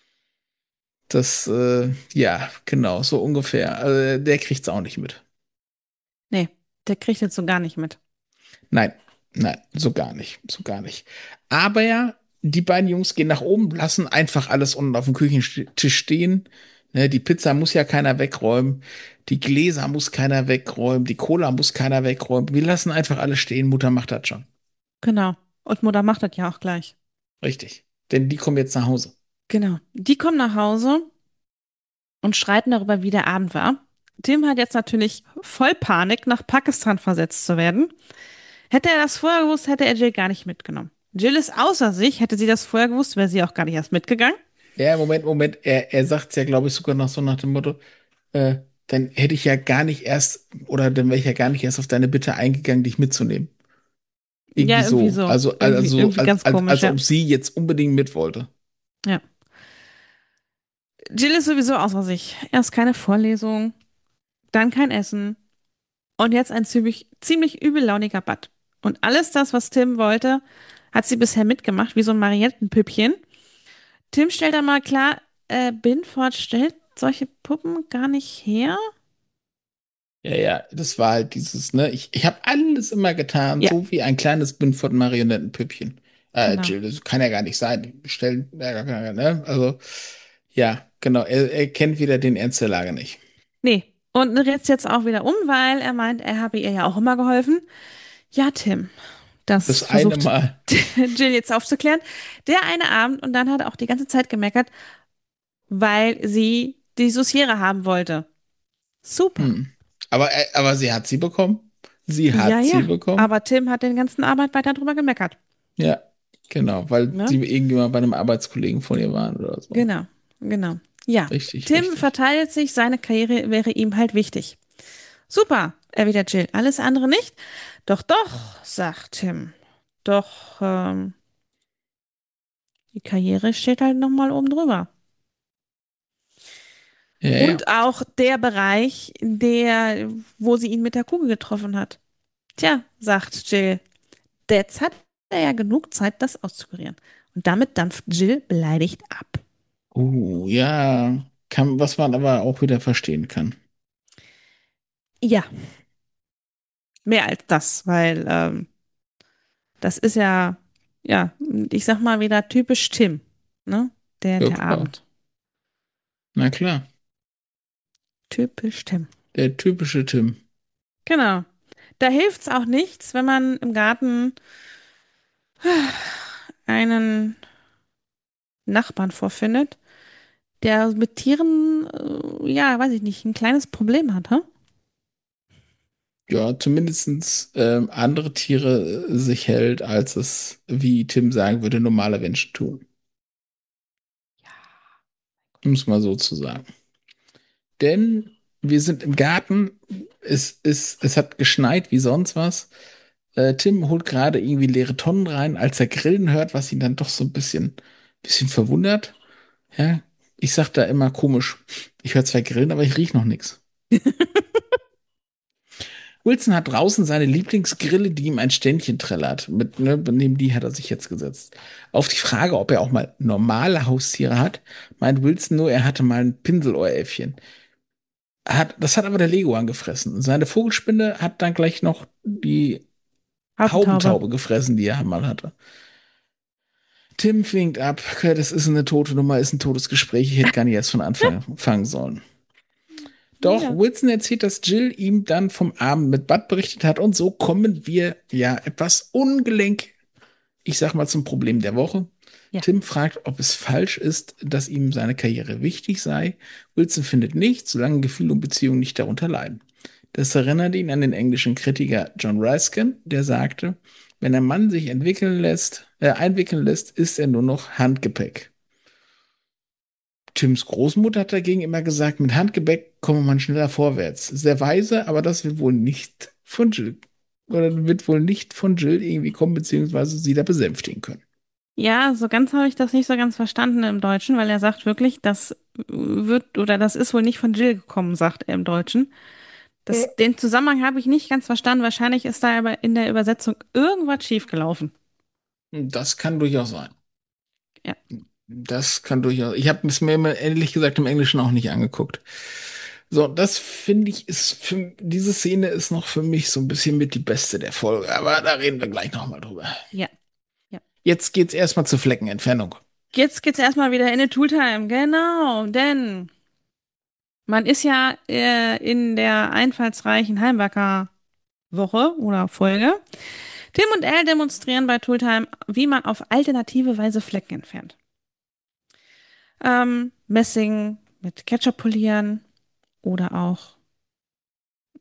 Das, äh, ja, genau, so ungefähr. Also, der kriegt's auch nicht mit. Nee, der kriegt jetzt so gar nicht mit. Nein, nein, so gar nicht, so gar nicht. Aber ja, die beiden Jungs gehen nach oben, lassen einfach alles unten auf dem Küchentisch stehen. Ne, die Pizza muss ja keiner wegräumen. Die Gläser muss keiner wegräumen. Die Cola muss keiner wegräumen. Wir lassen einfach alles stehen. Mutter macht das schon. Genau. Und Mutter macht das ja auch gleich. Richtig. Denn die kommen jetzt nach Hause. Genau. Die kommen nach Hause und streiten darüber, wie der Abend war. Tim hat jetzt natürlich voll Panik, nach Pakistan versetzt zu werden. Hätte er das vorher gewusst, hätte er Jill gar nicht mitgenommen. Jill ist außer sich, hätte sie das vorher gewusst, wäre sie auch gar nicht erst mitgegangen. Ja, Moment, Moment. Er, er sagt es ja, glaube ich, sogar noch so nach dem Motto, äh, dann hätte ich ja gar nicht erst, oder dann wäre ich ja gar nicht erst auf deine Bitte eingegangen, dich mitzunehmen. Irgendwie Ja, irgendwie so. so. Also, Irgendwie, also, irgendwie als, ganz als, komisch, als ja. ob sie jetzt unbedingt mit wollte. Ja. Jill ist sowieso außer sich. Erst keine Vorlesung, dann kein Essen und jetzt ein ziemlich, ziemlich übellauniger Bud. Und alles das, was Tim wollte, hat sie bisher mitgemacht, wie so ein Mariettenpüppchen. Tim stellt dann mal klar, äh, Binford stellt solche Puppen gar nicht her. Ja, ja, das war halt dieses, ne? Ich, ich habe alles immer getan, Ja, so wie ein kleines Binford-Marionettenpüppchen. Äh, genau. Jill, das kann ja gar nicht sein. Stellen, äh, ne? Also, ja, genau. Er, er kennt wieder den Ernst der Lage nicht. Nee. Und dreht jetzt auch wieder um, weil er meint, er habe ihr ja auch immer geholfen. Ja, Tim, das Das eine versucht Mal. Jill jetzt aufzuklären. Der eine Abend und dann hat er auch die ganze Zeit gemeckert, weil sie die Sauciere haben wollte. Super. Hm. Aber, äh, aber sie hat sie bekommen. Sie Ja, hat sie ja. bekommen. Aber Tim hat den ganzen Arbeit weiter drüber gemeckert. Ja, genau, weil Ne? sie irgendwie mal bei einem Arbeitskollegen von ihr waren oder so. Genau, genau. Ja. Richtig, Tim richtig. verteidigt sich, seine Karriere wäre ihm halt wichtig. Super, erwidert Jill. Alles andere nicht? Doch, doch, sagt Tim. Doch, ähm, die Karriere steht halt nochmal oben drüber. Ja, ja. Und auch der Bereich, der, wo sie ihn mit der Kugel getroffen hat. Tja, sagt Jill. Jetzt hat er ja genug Zeit, das auszukurieren. Und damit dampft Jill beleidigt ab. Uh, ja. Kann, was man aber auch wieder verstehen kann. Ja, mehr als das, weil ähm, das ist ja, ja, ich sag mal wieder typisch Tim, ne? Der, Ja, der klar. Abend. Na klar. Typisch Tim. Der typische Tim. Genau. Da hilft's auch nichts, wenn man im Garten einen Nachbarn vorfindet, der mit Tieren, äh, ja, weiß ich nicht, ein kleines Problem hat, hä? Ja, zumindestens ähm, andere Tiere äh, sich hält, als es, wie Tim sagen würde, normale Menschen tun. Um es mal so zu sagen. Denn wir sind im Garten, es, es, es hat geschneit wie sonst was. Äh, Tim holt gerade irgendwie leere Tonnen rein, als er Grillen hört, was ihn dann doch so ein bisschen, bisschen verwundert. Ja, ich sag da immer komisch. Ich höre zwar Grillen, aber ich riech noch nichts. Wilson hat draußen seine Lieblingsgrille, die ihm ein Ständchen trällert. Mit, ne, neben die hat er sich jetzt gesetzt. Auf die Frage, ob er auch mal normale Haustiere hat, meint Wilson nur, er hatte mal ein Pinselohräffchen. Hat, das hat aber der Lego angefressen. Seine Vogelspinne hat dann gleich noch die Haubentaube. Haubentaube gefressen, die er mal hatte. Tim winkt ab. Okay, das ist eine tote Nummer, ist ein totes Gespräch. Ich hätte gar nicht erst von Anfang fangen sollen. Doch Ja. Wilson erzählt, dass Jill ihm dann vom Abend mit Bud berichtet hat und so kommen wir ja etwas ungelenk, ich sag mal, zum Problem der Woche. Ja. Tim fragt, ob es falsch ist, dass ihm seine Karriere wichtig sei. Wilson findet nicht, solange Gefühle und Beziehungen nicht darunter leiden. Das erinnert ihn an den englischen Kritiker John Ruskin, der sagte, wenn ein Mann sich entwickeln lässt, äh, einwickeln lässt, ist er nur noch Handgepäck. Tims Großmutter hat dagegen immer gesagt, mit Handgepäck komme man schneller vorwärts. Sehr weise, aber das wird wohl nicht von Jill, oder wird wohl nicht von Jill irgendwie kommen, beziehungsweise sie da besänftigen können. Ja, so ganz habe ich das nicht so ganz verstanden im Deutschen, weil er sagt wirklich, das wird oder das ist wohl nicht von Jill gekommen, sagt er im Deutschen. Das, den Zusammenhang habe ich nicht ganz verstanden. Wahrscheinlich ist da aber in der Übersetzung irgendwas schiefgelaufen. Das kann durchaus sein. Ja. Das kann durchaus. Ich habe es mir immer, ehrlich gesagt im Englischen auch nicht angeguckt. So, das finde ich ist für diese Szene ist noch für mich so ein bisschen mit die beste der Folge, aber da reden wir gleich noch mal drüber. Ja, ja. Jetzt geht's erstmal zur Fleckenentfernung. Jetzt geht's erstmal wieder in die Tooltime. Genau, denn man ist ja äh, in der einfallsreichen Heimwerker Woche oder Folge. Tim und Elle demonstrieren bei Tooltime, wie man auf alternative Weise Flecken entfernt. Ähm, Messing mit Ketchup polieren oder auch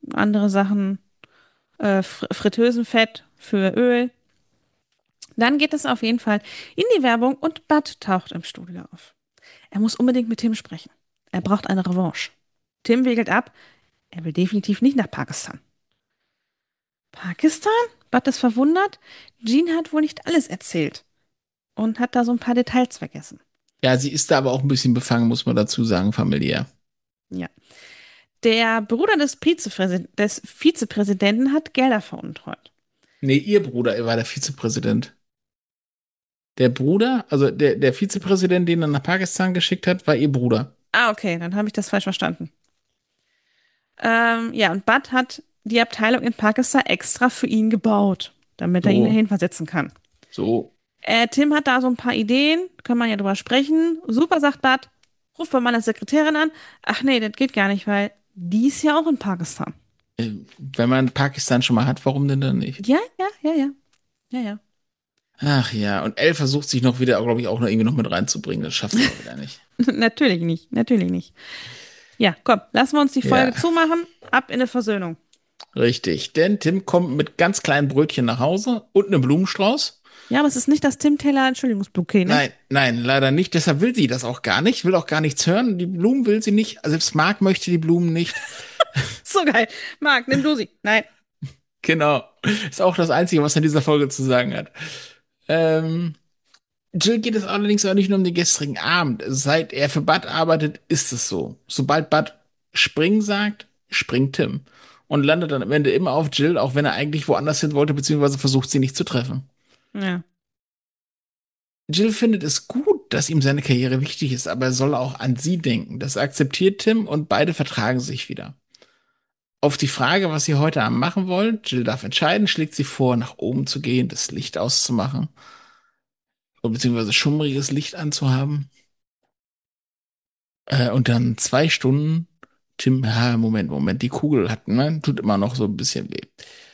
andere Sachen, äh, Fr Fritteusenfett für Öl. Dann geht es auf jeden Fall in die Werbung und Bud taucht im Studio auf. Er muss unbedingt mit Tim sprechen. Er braucht eine Revanche. Tim wiegelt ab, er will definitiv nicht nach Pakistan. Pakistan? Bud ist verwundert. Jean hat wohl nicht alles erzählt und hat da so ein paar Details vergessen. Ja, sie ist da aber auch ein bisschen befangen, muss man dazu sagen, familiär. Ja. Der Bruder des, Vizepräsid des Vizepräsidenten hat Gelder veruntreut. Nee, ihr Bruder war der Vizepräsident. Der Bruder, also der, der Vizepräsident, den er nach Pakistan geschickt hat, war ihr Bruder. Ah, okay, dann habe ich das falsch verstanden. Ähm, ja, und Bud hat die Abteilung in Pakistan extra für ihn gebaut, damit er ihn So, dahin versetzen kann. so. Äh, Tim hat da so ein paar Ideen, kann man ja drüber sprechen. Super, sagt Bud. Ruf bei meiner Sekretärin an. Ach nee, das geht gar nicht, weil die ist ja auch in Pakistan. Äh, Wenn man Pakistan schon mal hat, warum denn dann nicht? Ja, ja, ja, ja. Ja, ja. Ach ja, und Elle versucht sich noch wieder, glaube ich, auch noch irgendwie noch mit reinzubringen. Das schafft sie aber wieder nicht. Natürlich nicht, natürlich nicht. Ja, komm, lassen wir uns die Ja, Folge zumachen. Ab in eine Versöhnung. richtig. Denn Tim kommt mit ganz kleinen Brötchen nach Hause und einem Blumenstrauß. Ja, aber es ist nicht das Tim Taylor Entschuldigungsbouquet, ne? Nein, nein, leider nicht. Deshalb will sie das auch gar nicht. Will auch gar nichts hören. Die Blumen will sie nicht. Selbst Mark möchte die Blumen nicht. So geil. Marc, nimm du sie. Nein. Genau. Ist auch das Einzige, was er in dieser Folge zu sagen hat. Ähm, Jill geht es allerdings auch nicht nur um den gestrigen Abend. Seit er für Bud arbeitet, ist es so. Sobald Bud springen sagt, springt Tim. Und landet dann am Ende immer auf Jill, auch wenn er eigentlich woanders hin wollte, beziehungsweise versucht, sie nicht zu treffen. Ja. Jill findet es gut, dass ihm seine Karriere wichtig ist, aber er soll auch an sie denken. Das akzeptiert Tim und beide vertragen sich wieder. Auf die Frage, was sie heute Abend machen wollen, Jill darf entscheiden, schlägt sie vor, nach oben zu gehen, das Licht auszumachen, beziehungsweise schummriges Licht anzuhaben. Äh, und dann zwei Stunden, Tim, ja, Moment, Moment, die Kugel hat, ne, tut immer noch so ein bisschen weh.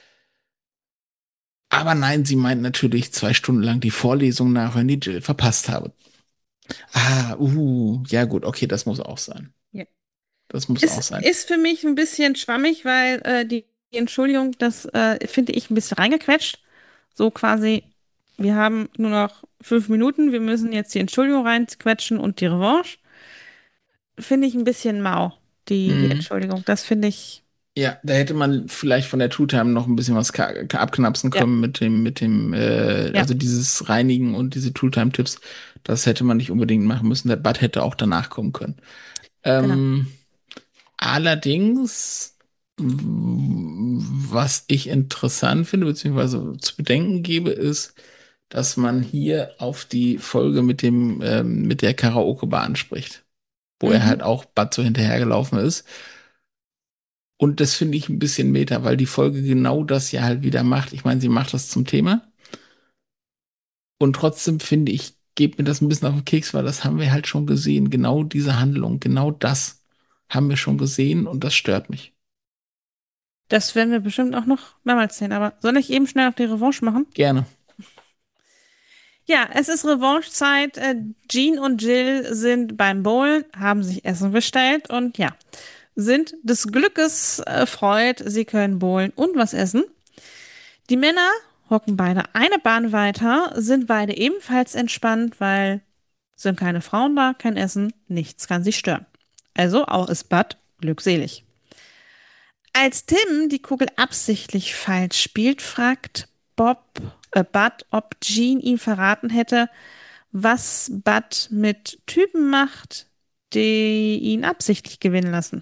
Aber nein, sie meint natürlich zwei Stunden lang die Vorlesung nachhören, die Jill verpasst habe. Ah, uh, ja gut, okay, das muss auch sein. Ja. Das muss auch Ist, sein. ist für mich ein bisschen schwammig, weil äh, die, die Entschuldigung, das äh, finde ich ein bisschen reingequetscht. So quasi, wir haben nur noch fünf Minuten, wir müssen jetzt die Entschuldigung reinquetschen und die Revanche. Finde ich ein bisschen mau, die, die Mhm. Entschuldigung. Das finde ich, Ja, da hätte man vielleicht von der True Time noch ein bisschen was ka- ka- abknapsen ja, können mit dem, mit dem, äh, ja, also dieses Reinigen und diese True Time Tipps. Das hätte man nicht unbedingt machen müssen. Der Bud hätte auch danach kommen können. genau. Ähm, allerdings, w- was ich interessant finde, beziehungsweise zu bedenken gebe, ist, dass man hier auf die Folge mit dem, ähm, mit der Karaoke-Bar anspricht, wo er Mhm. halt auch Bud so hinterhergelaufen ist. Und das finde ich ein bisschen meta, weil die Folge genau das ja halt wieder macht. Ich meine, sie macht das zum Thema. Und trotzdem finde ich, geht mir das ein bisschen auf den Keks, weil das haben wir halt schon gesehen. Genau diese Handlung, genau das haben wir schon gesehen und das stört mich. Das werden wir bestimmt auch noch mehrmals sehen, aber soll ich eben schnell noch die Revanche machen? Gerne. Ja, es ist Revanchezeit. Äh, Jean und Jill sind beim Bowlen, haben sich Essen bestellt und ja, sind des Glückes äh, freut. Sie können bowlen und was essen. Die Männer hocken beide eine Bahn weiter, sind beide ebenfalls entspannt, weil sind keine Frauen da, kein Essen, nichts kann sie stören. Also auch ist Bud glückselig. Als Tim die Kugel absichtlich falsch spielt, fragt Bob, äh, Bud, ob Jean ihm verraten hätte, was Bud mit Typen macht, die ihn absichtlich gewinnen lassen.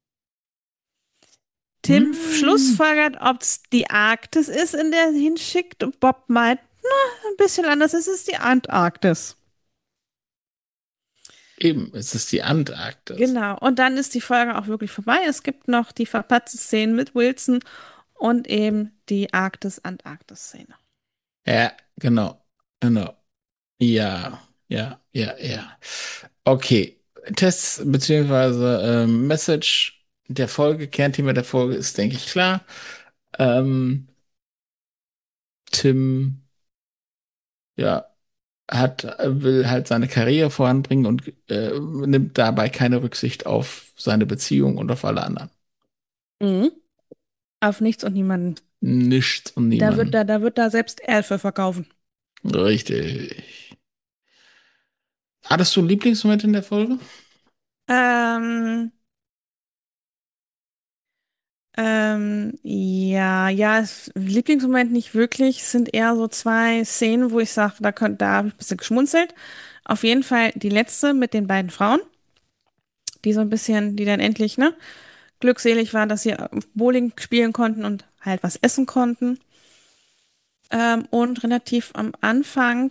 Tim Hm, schlussfolgert, ob es die Arktis ist, in der er ihn hinschickt. Und Bob meint, na, ein bisschen anders, es ist die Antarktis. eben, es ist die Antarktis. Genau. Und dann ist die Folge auch wirklich vorbei. Es gibt noch die verpatzte Szene mit Wilson und eben die Arktis-Antarktis-Szene. Ja, genau, genau. Ja, ja, ja, ja. Okay. Tests beziehungsweise ähm, Message der Folge, Kernthema der Folge ist, denke ich, klar. Ähm, Tim, ja, hat, will halt seine Karriere voranbringen und äh, nimmt dabei keine Rücksicht auf seine Beziehung und auf alle anderen. Mhm. Auf nichts und niemanden. Nichts und Da wird niemanden. da, da wird da selbst er für verkaufen. Richtig. Hattest du einen Lieblingsmoment in der Folge? Ähm, ähm, ja, ja, es, Lieblingsmoment nicht wirklich. Es sind eher so zwei Szenen, wo ich sage, da könnt, da habe ich ein bisschen geschmunzelt. Auf jeden Fall die letzte mit den beiden Frauen, die so ein bisschen, die dann endlich, ne, glückselig waren, dass sie Bowling spielen konnten und halt was essen konnten. Ähm, und relativ am Anfang,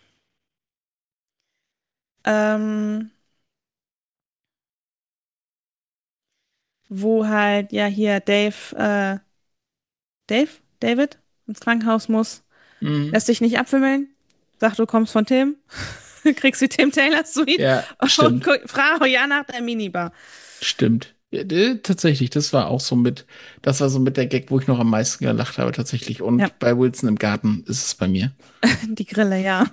ähm, wo halt ja hier Dave, äh, Dave, David ins Krankenhaus muss, Mhm. lässt sich nicht abwimmeln, sagt, du kommst von Tim, kriegst die Tim Taylor Suite Ja, und stimmt. gu- frag ja nach der Minibar. Stimmt. Ja, d- tatsächlich, das war auch so mit, das war so mit der Gag, wo ich noch am meisten gelacht habe, tatsächlich. Ja, Und bei Wilson im Garten ist es bei mir. die Grille, ja.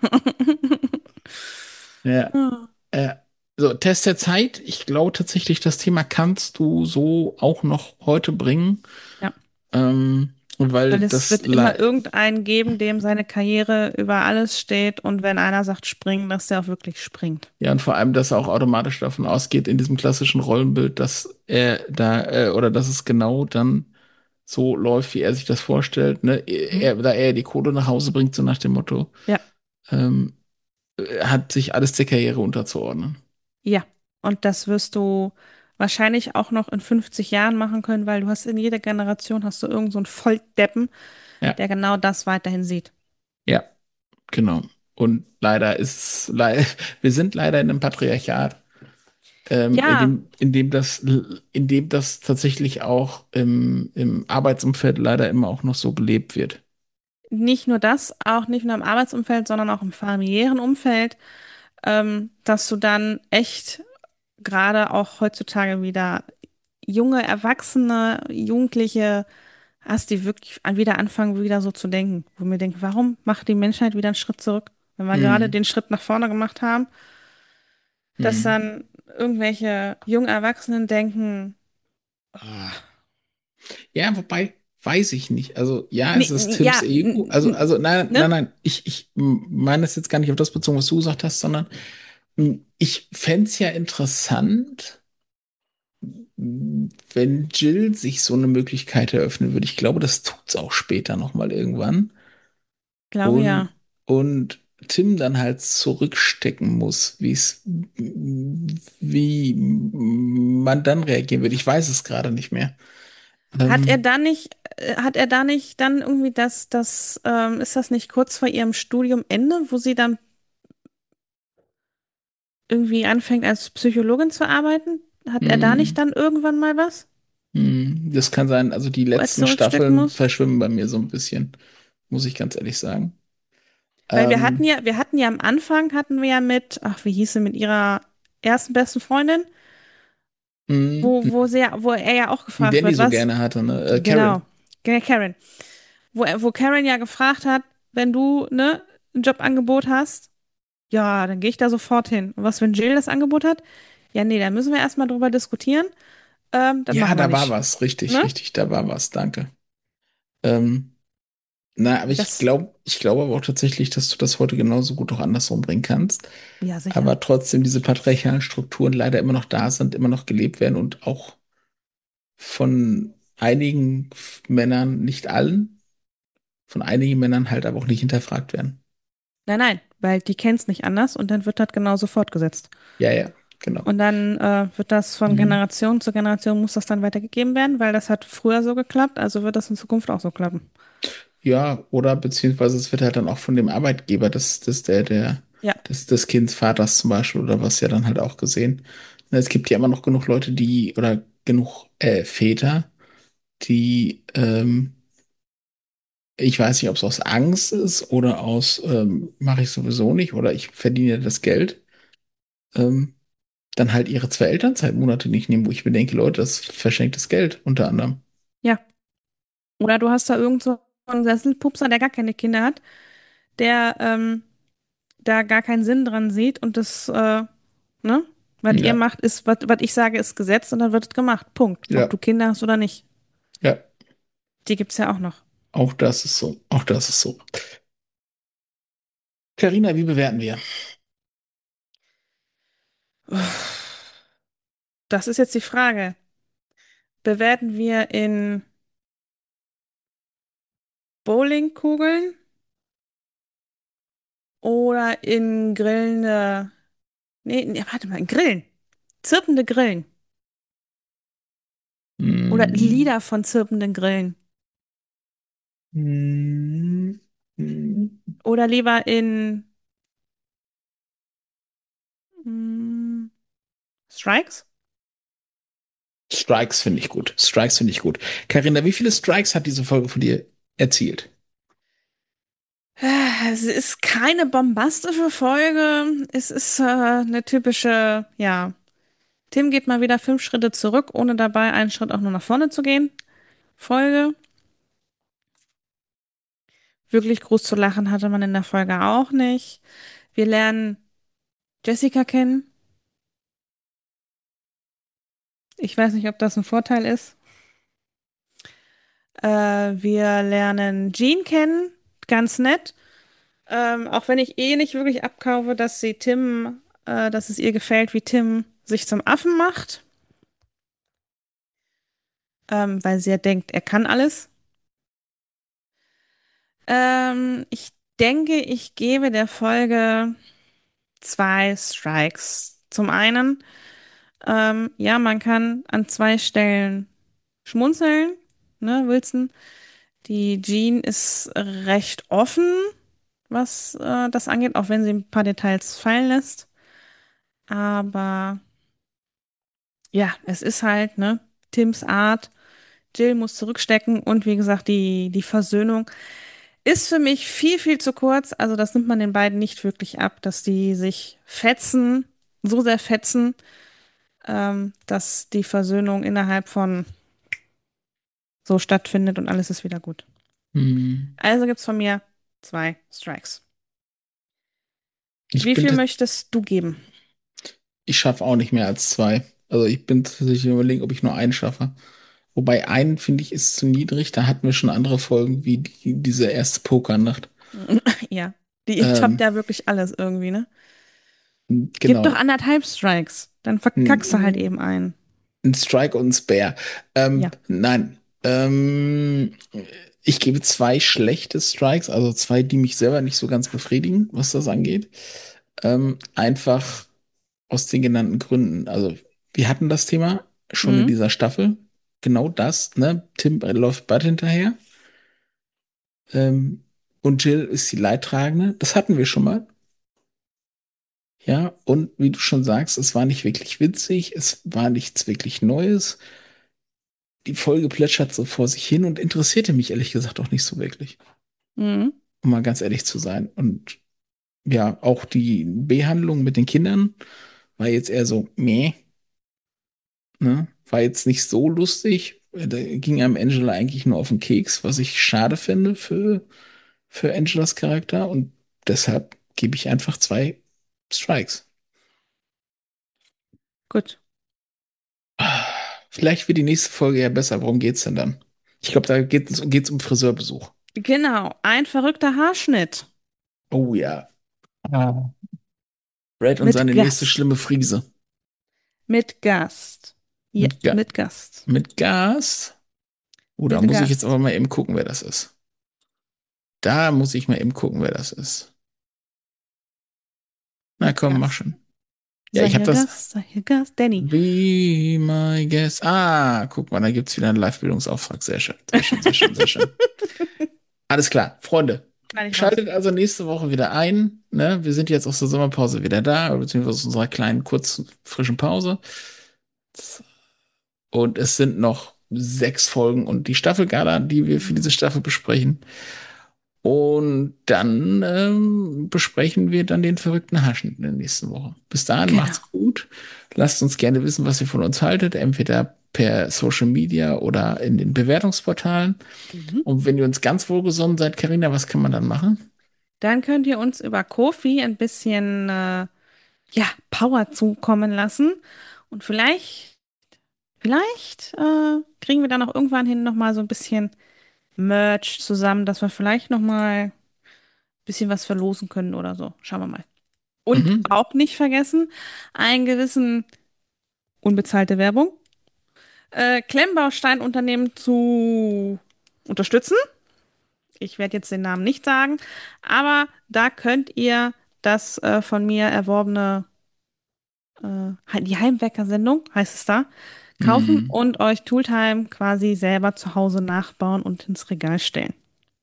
Ja. Äh, so, Test der Zeit. Ich glaube tatsächlich, das Thema kannst du so auch noch heute bringen. Ja, Ähm, weil weil es das, wird immer le- irgendeinen geben, dem seine Karriere über alles steht und wenn einer sagt springen, dass der auch wirklich springt. ja, und vor allem, dass er auch automatisch davon ausgeht, in diesem klassischen Rollenbild, dass er da, äh, oder dass es genau dann so läuft, wie er sich das vorstellt, ne? Mhm. Er, da er die Kohle nach Hause bringt, so nach dem Motto, Ja, ähm, äh, hat sich alles der Karriere unterzuordnen. ja. Und das wirst du wahrscheinlich auch noch in fünfzig Jahren machen können, weil du hast in jeder Generation hast du irgend so einen Volldeppen, Ja, der genau das weiterhin sieht. ja, genau. Und leider ist, lei- wir sind leider in einem Patriarchat, ähm, in Ja, dem, in dem das, in dem das tatsächlich auch im, im Arbeitsumfeld leider immer auch noch so gelebt wird. nicht nur das, auch nicht nur im Arbeitsumfeld, sondern auch im familiären Umfeld, ähm, dass du dann echt gerade auch heutzutage wieder junge, Erwachsene, Jugendliche hast, die wirklich an- wieder anfangen, wieder so zu denken. Wo mir denkt, warum macht die Menschheit wieder einen Schritt zurück? Wenn wir gerade Mhm. den Schritt nach vorne gemacht haben, dass Mhm. dann irgendwelche jungen Erwachsenen denken, ah, Ja, wobei, weiß ich nicht. Also, ja, es nee, ist nee, Tims ja, Ego. n- Also, n- also, nein, ne? nein, nein. Ich, ich meine das jetzt gar nicht auf das bezogen, was du gesagt hast, sondern mh, ich fände es ja interessant, mh, wenn Jill sich so eine Möglichkeit eröffnen würde. Ich glaube, das tut's auch später nochmal irgendwann. Glaube Und, ja. und Tim dann halt zurückstecken muss, wie es, wie man dann reagieren würde. Ich weiß es gerade nicht mehr. Hat er Ähm, da nicht, äh, hat er da nicht dann irgendwie das, das, ähm, ist das nicht kurz vor ihrem Studiumende, wo sie dann irgendwie anfängt als Psychologin zu arbeiten? Hat er da nicht mh. dann irgendwann mal was, Hm, das kann sein. Also die wo er letzten zurückstecken Staffeln muss? verschwimmen bei mir so ein bisschen, muss ich ganz ehrlich sagen. Weil wir hatten Ähm, ja, wir hatten ja am Anfang hatten wir ja mit, ach, wie hieß sie, mit ihrer ersten besten Freundin, hm, wo, wo sie, wo er ja auch die gefragt Danny wird, so was? gerne hatte, ne? Äh, Genau, Karen. Genau, Karen. Wo, er- wo Karen ja gefragt hat, wenn du, ne, ein Jobangebot hast, ja, dann gehe ich da sofort hin. Und was, wenn Jill das Angebot hat? Ja, nee, da müssen wir erstmal drüber diskutieren. Ähm, das Ja, machen wir da war nicht. was, richtig, Ne? richtig, da war was, danke. Ähm, na, aber ich Das, glaube, ich glaube aber auch tatsächlich, dass du das heute genauso gut auch andersrum bringen kannst. ja, sicher. Aber trotzdem diese patriarchalen Strukturen leider immer noch da sind, immer noch gelebt werden und auch von einigen F- Männern, nicht allen, von einigen Männern halt aber auch nicht hinterfragt werden. Nein, nein, weil die kennen es nicht anders und dann wird das genauso fortgesetzt. Ja, ja, genau. Und dann äh, wird das von Mhm. Generation zu Generation muss das dann weitergegeben werden, weil das hat früher so geklappt, also wird das in Zukunft auch so klappen. Ja, oder beziehungsweise es wird halt dann auch von dem Arbeitgeber des, des, der, der, Ja, des, des Kindsvaters zum Beispiel oder was ja dann halt auch gesehen. Ne, es gibt ja immer noch genug Leute, die, oder genug äh, Väter, die, ähm, ich weiß nicht, ob es aus Angst ist oder aus, ähm, mache ich sowieso nicht oder ich verdiene ja das Geld, ähm, dann halt ihre zwei Elternzeitmonate nicht nehmen, wo ich mir denke, Leute, das ist verschenktes Geld unter anderem. ja. Oder du hast da irgend so einen Sesselpupser, der gar keine Kinder hat, der ähm, da gar keinen Sinn dran sieht und das, äh, ne? Was ihr Ja, macht, ist, was, was ich sage, ist Gesetz und dann wird es gemacht. Punkt. Ob ja, du Kinder hast oder nicht. ja. Die gibt's ja auch noch. Auch das ist so. Auch das ist so. Carina, wie bewerten wir? Das ist jetzt die Frage. Bewerten wir in Bowlingkugeln oder in grillende, nee, nee, warte mal, in Grillen. Zirpende Grillen. Oder Hm, Lieder von zirpenden Grillen. hm, hm. Oder lieber in mm, Strikes? Strikes finde ich gut. Strikes finde ich gut. Carina, wie viele Strikes hat diese Folge von dir erzielt? Es ist keine bombastische Folge. Es ist äh, eine typische, ja, Tim geht mal wieder fünf Schritte zurück, ohne dabei einen Schritt auch nur nach vorne zu gehen. Folge. Wirklich groß zu lachen hatte man in der Folge auch nicht. Wir lernen Jessica kennen. Ich weiß nicht, ob das ein Vorteil ist. Äh, wir lernen Jean kennen. Ganz nett. Ähm, auch wenn ich eh nicht wirklich abkaufe, dass sie Tim, äh, dass es ihr gefällt, wie Tim sich zum Affen macht. Ähm, weil sie ja denkt, er kann alles. Ähm, ich denke, ich gebe der Folge zwei Strikes. Zum einen, ähm, ja, man kann an zwei Stellen schmunzeln, ne, Wilson. Die Jean ist recht offen, was äh, das angeht, auch wenn sie ein paar Details fallen lässt. Aber ja, es ist halt, ne, Tims Art. Jill muss zurückstecken und wie gesagt, die, die Versöhnung ist für mich viel, viel zu kurz. Also das nimmt man den beiden nicht wirklich ab, dass die sich fetzen, so sehr fetzen, ähm, dass die Versöhnung innerhalb von so stattfindet und alles ist wieder gut. Hm. Also gibt's von mir zwei Strikes. Ich Wie bin, viel tats- möchtest du geben? ich schaffe auch nicht mehr als zwei. Also ich bin tatsächlich überlegen, ob ich nur einen schaffe. Wobei einen, finde ich, ist zu niedrig. Da hatten wir schon andere Folgen, wie die, diese erste Pokernacht. Ja, die toppt Ähm, ja wirklich alles irgendwie, ne? Gib doch genau. anderthalb Strikes, dann verkackst du halt Ein eben einen. ein Strike und ein Spare. Ähm, Ja. nein. Ähm, ich gebe zwei schlechte Strikes, also zwei, die mich selber nicht so ganz befriedigen, was das angeht. Ähm, einfach aus den genannten Gründen. Also, wir hatten das Thema schon in Mhm. dieser Staffel. Genau das, ne? Tim läuft Bud hinterher. Ähm, und Jill ist die Leidtragende. Das hatten wir schon mal. Ja, und wie du schon sagst, es war nicht wirklich witzig, es war nichts wirklich Neues. Die Folge plätschert so vor sich hin und interessierte mich ehrlich gesagt auch nicht so wirklich, Mhm. um mal ganz ehrlich zu sein. Und ja, auch die Behandlung mit den Kindern war jetzt eher so, meh, ne? War jetzt nicht so lustig. Da ging einem Angela eigentlich nur auf den Keks, was ich schade finde für, für Angelas Charakter. Und deshalb gebe ich einfach zwei Strikes. Gut. Ah, vielleicht wird die nächste Folge ja besser. Worum geht's denn dann? Ich glaube, da geht es geht's um Friseurbesuch. Genau, ein verrückter Haarschnitt Oh ja. Ah. Brad und mit seine nächste Gast. schlimme Friese. Mit Gast. Ja, Mit, Ga mit Gast. mit Gas. Oh, da Mit muss ich jetzt Gast. aber mal eben gucken, wer das ist. Da muss ich mal eben gucken, wer das ist. Na Mit komm, mach Gast. schon. Ja, Sei ich habe hier das. Gast, sei hier Gast. Danny. Be my guest. Ah, guck mal, da gibt's wieder einen Live-Bildungsauftrag. Sehr schön, sehr schön, sehr schön, sehr schön. Alles klar, Freunde. Schneide ich raus. Schaltet also nächste Woche wieder ein. Ne? Wir sind jetzt aus der Sommerpause wieder da, beziehungsweise aus unserer kleinen, kurzen, frischen Pause. Und es sind noch sechs Folgen und die Staffelgala, die wir für diese Staffel besprechen. Und dann ähm, besprechen wir dann den verrückten Haschen in der nächsten Woche. Bis dahin Genau. macht's gut. Lasst uns gerne wissen, was ihr von uns haltet, entweder per Social Media oder in den Bewertungsportalen. Mhm. Und wenn ihr uns ganz wohlgesonnen seid, Karina, was kann man dann machen? Dann könnt ihr uns über Kofi ein bisschen äh, ja, Power zukommen lassen. Und vielleicht, vielleicht äh, kriegen wir dann auch irgendwann hin, nochmal so ein bisschen Merch zusammen, dass wir vielleicht noch mal ein bisschen was verlosen können oder so. Schauen wir mal. Und Mhm. auch nicht vergessen, einen gewissen unbezahlte Werbung, äh, Klemmbausteinunternehmen zu unterstützen. Ich werde jetzt den Namen nicht sagen, aber da könnt ihr das äh, von mir erworbene, äh, die Heimwerker-Sendung, heißt es da, kaufen Mhm. und euch Tooltime quasi selber zu Hause nachbauen und ins Regal stellen.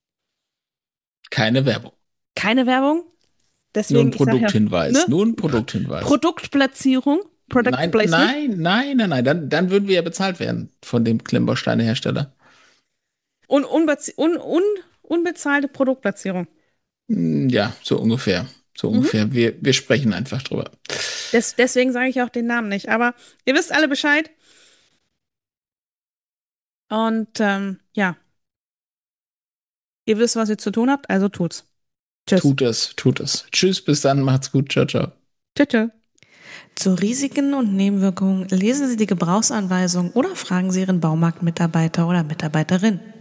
Keine Werbung. Keine Werbung, Nur ein deswegen, ich sage ja, Produkthinweis. ne? Nur ein Pr Produkthinweis. Produktplatzierung, Product Nein, Placement nein, nein, nein, nein. Dann, dann würden wir ja bezahlt werden von dem Klemmbausteine-Hersteller. und unbez un un unbezahlte Produktplatzierung. Hm, ja, so ungefähr. So Mhm. ungefähr. Wir, wir sprechen einfach drüber. Des, deswegen sage ich auch den Namen nicht. Aber ihr wisst alle Bescheid. Und ähm, ja, ihr wisst, was ihr zu tun habt, also tut's. Tschüss. Tut es, tut es. Tschüss, bis dann, macht's gut. Ciao, ciao. Tschüss. Tschüss. Zu Risiken und Nebenwirkungen lesen Sie die Gebrauchsanweisung oder fragen Sie Ihren Baumarktmitarbeiter oder Mitarbeiterin.